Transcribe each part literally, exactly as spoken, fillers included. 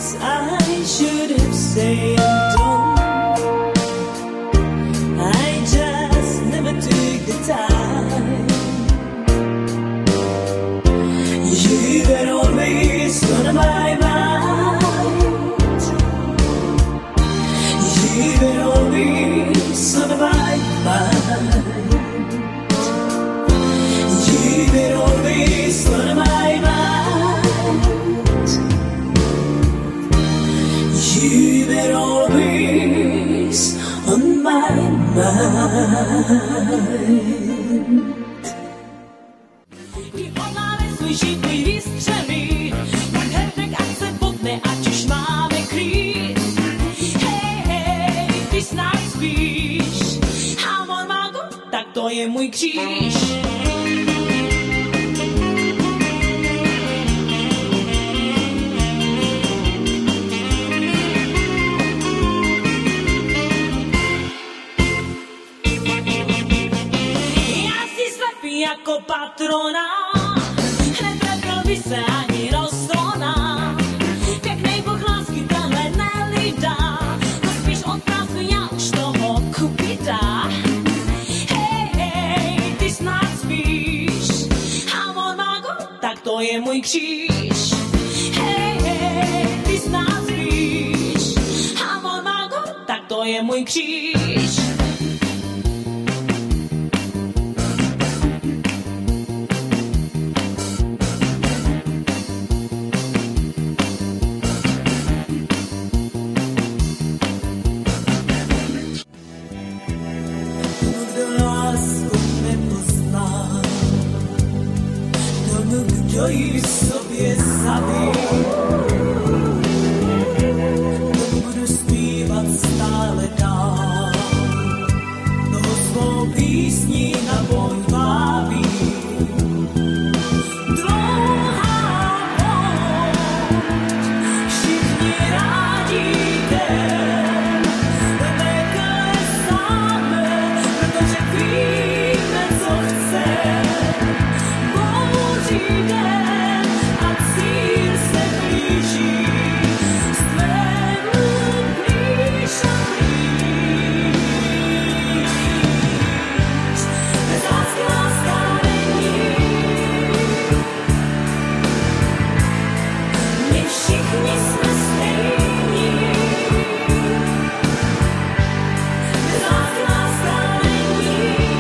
I should have said don't. I just never took the time. You had always on my mind. You had always on my mind. You had always on my mind. You were always on my mind. I ona neslyší tvůj výstřely, tak hrdek ať se potne, ať už máme krýt. Hej, hej, ty snad spíš, Amor Mago, tak to je můj kříž. Jako patrona, netrefil by se ani roztrona. Pěknej boh lásky tenhle nelidá, to spíš odpracuj, já už toho kupita. Hej, hej, ty snad spíš, Amor Mago, tak to je můj kříž. Hej, hej, ty snad spíš, Amor Mago, tak to je můj kříž. Kdo ji v sobě zabí, budu zpívat stále dál, toho svou písní na boj vábí. Dlouhá pouť, všichni rádi jdem, neklesáme, protože víme, co chceme. Den a cíl se blíží, svému blíž a blíž. Bez lásky láska není, my všichni jsme stejní. Bez lásky láska není,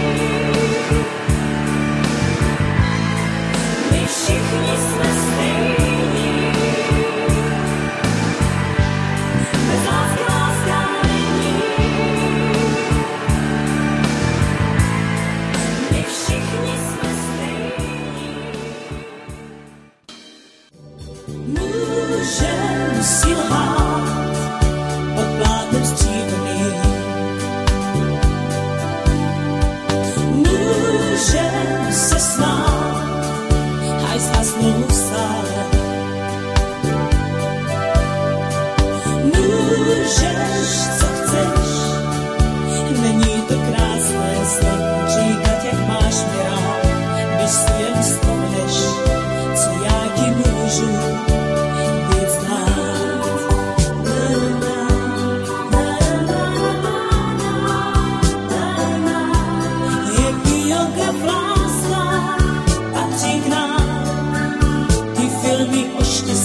všichni jsme stejní. Bez lásky láska není. My všichni jsme stejní. Můžem si lhát pod plátnem stříbrným. Můžem se smát aj zhasnú stále. Můžeš, co chceš, není to krásné snad říkat, jak máš mě rád, když si jen vzpomeneš, co já ti můžu víc dát. Je biograf láska, patří k nám, ty filmy o štěstí